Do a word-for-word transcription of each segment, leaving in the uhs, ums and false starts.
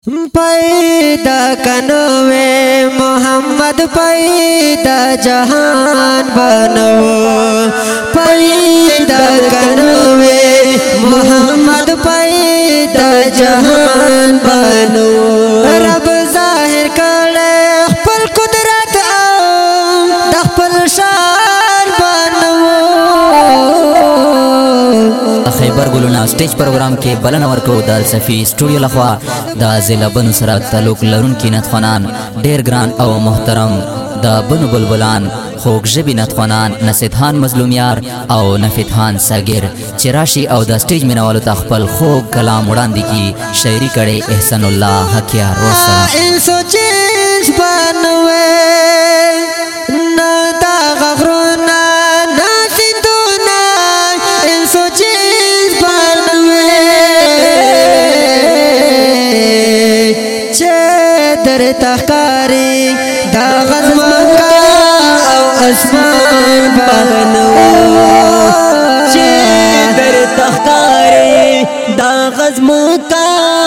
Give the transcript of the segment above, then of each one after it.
पैदा कनवे मोहम्मद पैदा जहान बनो पैदा कनवे मोहम्मद पैदा जहान बनो रब जाहिर करे खपल कुदरत औ खपल शान बनो खैबर गुलुना स्टेज प्रोग्राम के बलन वर्को दाल सफी स्टूडियो लखवा दा जिला बनु सरा तालुक लरुन की नतफानान ढेर ग्रान औ मोहतरम दा बनु बुलबुलान خوک جبی نتخوانان نسیدهان مظلومیار او نفیدهان ساگر چراشی او دا سٹیج منوالو تخپل خوک کلام وڑاندی کی شاعری کڑے احسان اللہ حکیار وسلام انسو چیز بانوے نا دا غغرونا نا سندونا انسو چیز بانوے چه در تخکاری دا غزمان کا اسمان بانو چه در تخکاری دا غزمو کا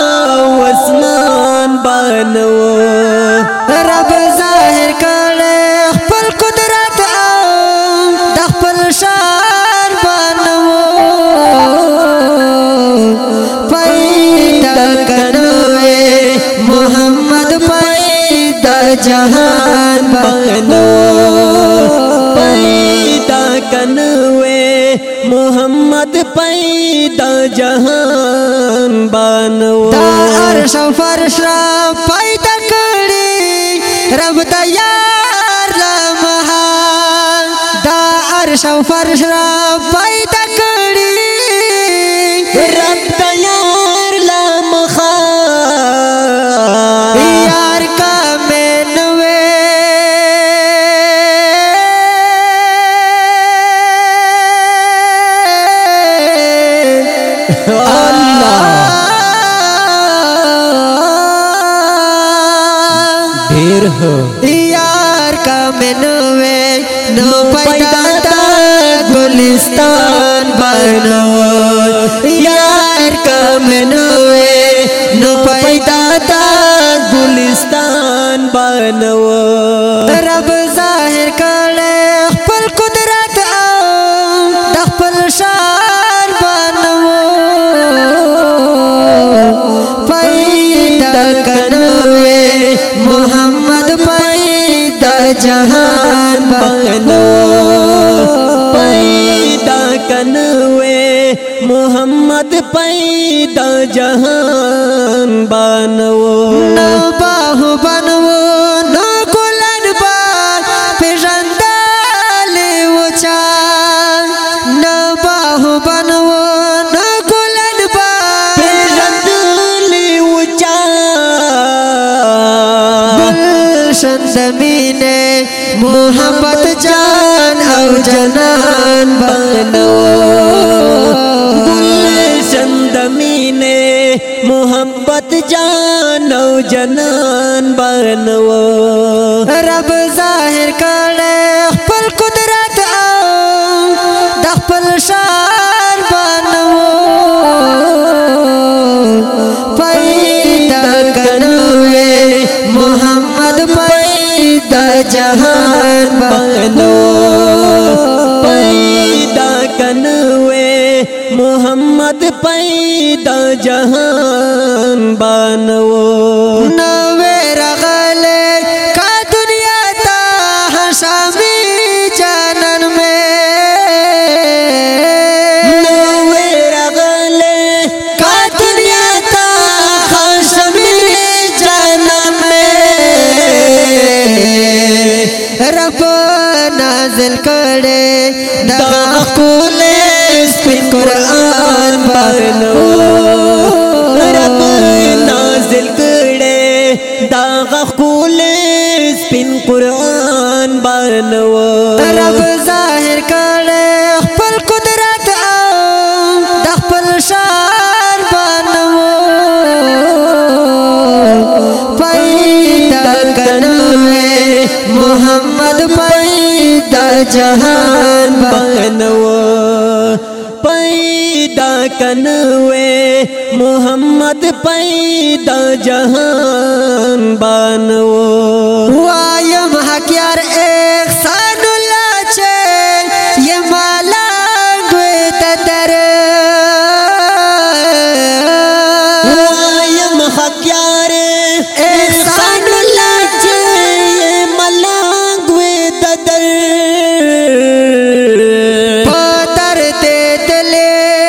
اسمان بانو رب ظاہر کرے خپل قدرت او دا خپل شان بانو پیدا کنوے محمد پیدا جہان بانو کنوے محمد پیدا جہان بانو دا عرش و فرش را پیدا کری رب تیار لمحال دا عرش و فرش را پیدا کری رب تیار لمحال یار کا مینوے यार का मनवे नो पैदा ता गुलिस्तान बनो यार का मनवे नो पैदा ता गुलिस्तान बनो रब जाहिर करे खपल कुदरत औ खपल शान बनो पैदा कनवे मोहम्मद पैदा जहान बनो पैदा कनवे मोहम्मद पैदा जहान बनो न बाहु बनवो न कुलन बाग पिरंदाले उचा न बाहु बनवो न कुलन बाग पिरंदाले उचा गुलशन ज़मीने मोहब्बत जान और जनान बनो गुलशन ज़मीने मोहब्बत जान और जनान बनो रब जाहिर करे खपल कुदरत औ खपल शान बनो पैदा कनवे मोहम्मद पैदा जहान बनो पैदा कनवे मोहम्मद पैदा जहान बनो नवे रगले का दुनिया ता हशामी जानन में नवे रगले का दुनिया ता हशामी जानन में रब नाज़िल करे दगा कुले स्पिन कुरान बनो रब नाज़िल करे दागा कुले स्पिन कुरान बनो रब जाहिर करे खपल कुदरत औ खपल शान बनो पैदा कनवे मोहम्मद पैदा जहान बनो पैदा कनवे मोहम्मद पैदा जहान बानवो वायम हकियार एहसानुल्लाह छे ये माला गुत तर वायम हकियार एहसानुल्लाह छे ये माला गुत तर पतर ते तले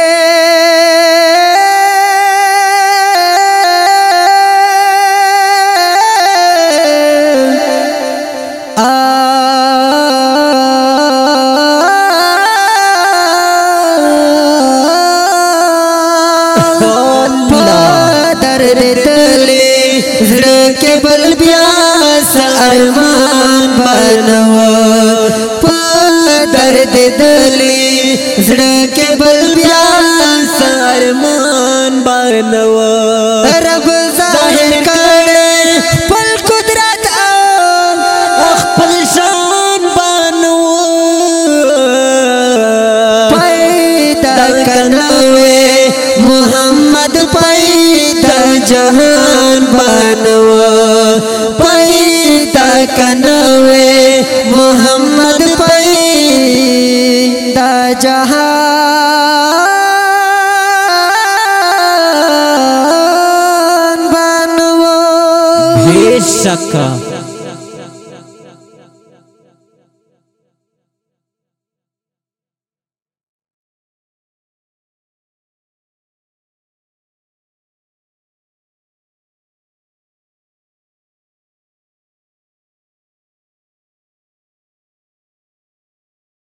के बल ब्यास अरमान बनवो दर्द दली के बल ब्यास अरमान बनवो रब जाहिर करे पल कुदरत अखपल शान बनवो पैदा कनवे मोहम्मद पैदा जहान बनवो पैदा कनवे मोहम्मद पैदा जहान बनवो बेशक